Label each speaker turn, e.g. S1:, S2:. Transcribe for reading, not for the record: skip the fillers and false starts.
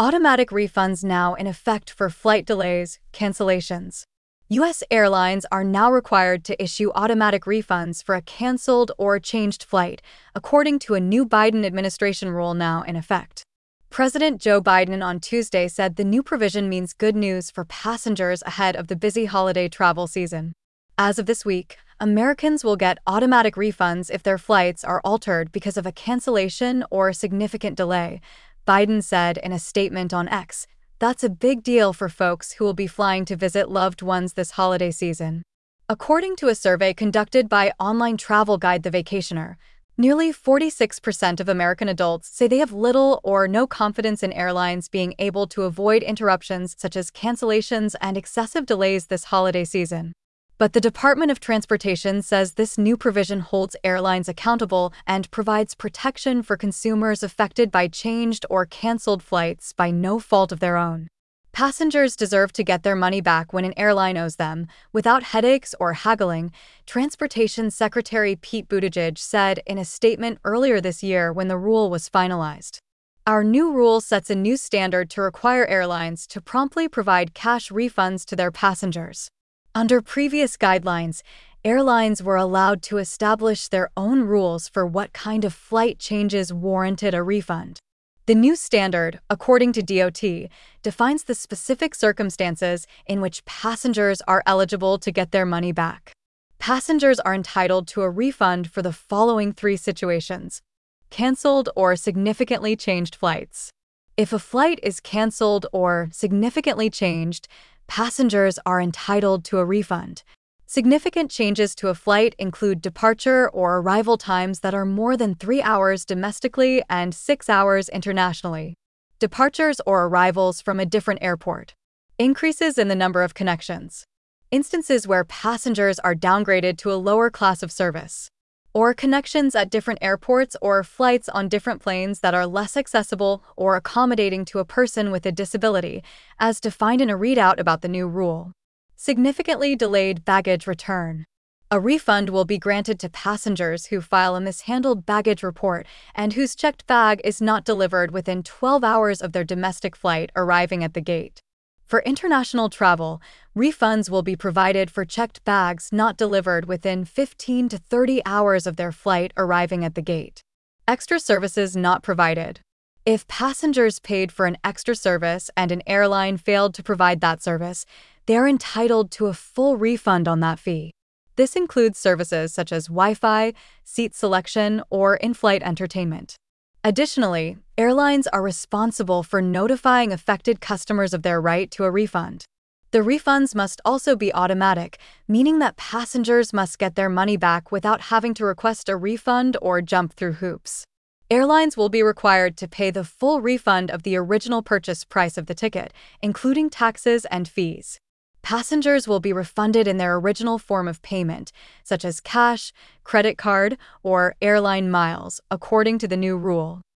S1: Automatic refunds now in effect for flight delays, cancellations. U.S. airlines are now required to issue automatic refunds for a canceled or changed flight, according to a new Biden administration rule now in effect. President Joe Biden on Tuesday said the new provision means good news for passengers ahead of the busy holiday travel season. As of this week, Americans will get automatic refunds if their flights are altered because of a cancellation or significant delay, Biden said in a statement on X. That's a big deal for folks who will be flying to visit loved ones this holiday season. According to a survey conducted by online travel guide The Vacationer, nearly 46% of American adults say they have little or no confidence in airlines being able to avoid interruptions such as cancellations and excessive delays this holiday season. But the Department of Transportation says this new provision holds airlines accountable and provides protection for consumers affected by changed or canceled flights by no fault of their own. Passengers deserve to get their money back when an airline owes them, without headaches or haggling, Transportation Secretary Pete Buttigieg said in a statement earlier this year when the rule was finalized. Our new rule sets a new standard to require airlines to promptly provide cash refunds to their passengers. Under previous guidelines, airlines were allowed to establish their own rules for what kind of flight changes warranted a refund. The new standard, according to DOT, defines the specific circumstances in which passengers are eligible to get their money back. Passengers are entitled to a refund for the following three situations: canceled or significantly changed flights. If a flight is canceled or significantly changed, passengers are entitled to a refund. Significant changes to a flight include departure or arrival times that are more than 3 hours domestically and 6 hours internationally. Departures or arrivals from a different airport. Increases in the number of connections. Instances where passengers are downgraded to a lower class of service. Or connections at different airports or flights on different planes that are less accessible or accommodating to a person with a disability, as defined in a readout about the new rule. Significantly delayed baggage return. A refund will be granted to passengers who file a mishandled baggage report and whose checked bag is not delivered within 12 hours of their domestic flight arriving at the gate. For international travel, refunds will be provided for checked bags not delivered within 15 to 30 hours of their flight arriving at the gate. Extra services not provided. If passengers paid for an extra service and an airline failed to provide that service, they are entitled to a full refund on that fee. This includes services such as Wi-Fi, seat selection, or in-flight entertainment. Additionally, airlines are responsible for notifying affected customers of their right to a refund. The refunds must also be automatic, meaning that passengers must get their money back without having to request a refund or jump through hoops. Airlines will be required to pay the full refund of the original purchase price of the ticket, including taxes and fees. Passengers will be refunded in their original form of payment, such as cash, credit card, or airline miles, according to the new rule.